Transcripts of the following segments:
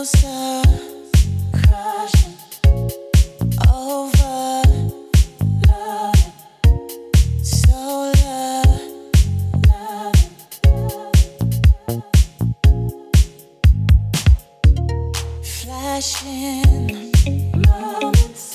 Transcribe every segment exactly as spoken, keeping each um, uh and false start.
closer, crushing over, loving, so love, loving, flashing moments,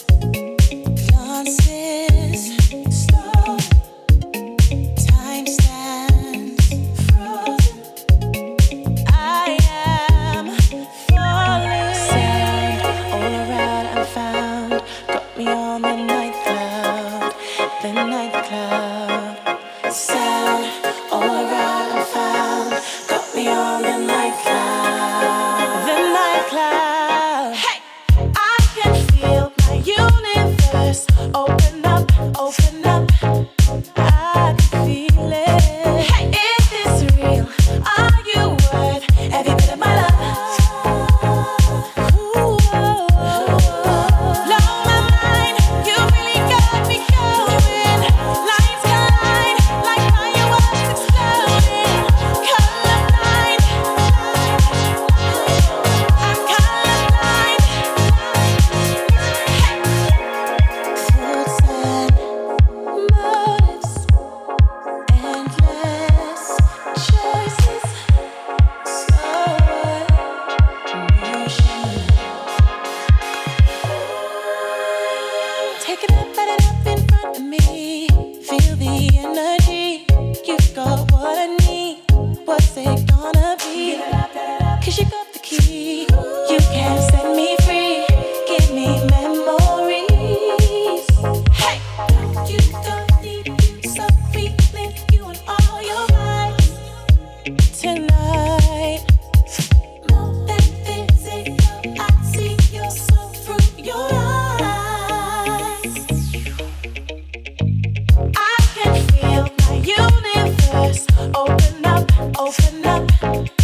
glances, slow, time stands frozen. I am falling. Sound all around I'm found. Got me on the night cloud, the night cloud. Sound all around I'm found. Got me on the night cloud, the night cloud. Hey, I can feel my universe open up, open up. I can feel it. Hey, is this real? Are you worth every bit of my love? Ooh, oh, oh, oh. Blow my mind, you really got me going. Lines collide like fireworks exploding. Colorblind, I'm colorblind. Thoughts and motives, endless choices, slow motion. Take it up, put it up in front of me. Feel the energy. You've got what I need. What's it gonna be? Cause you got the key. You can set me free. Give me memories. Hey, you don't need you, so feeling you and all your vibes tonight. More than physical, I see your soul through your eyes. I can feel my universe open up, open up.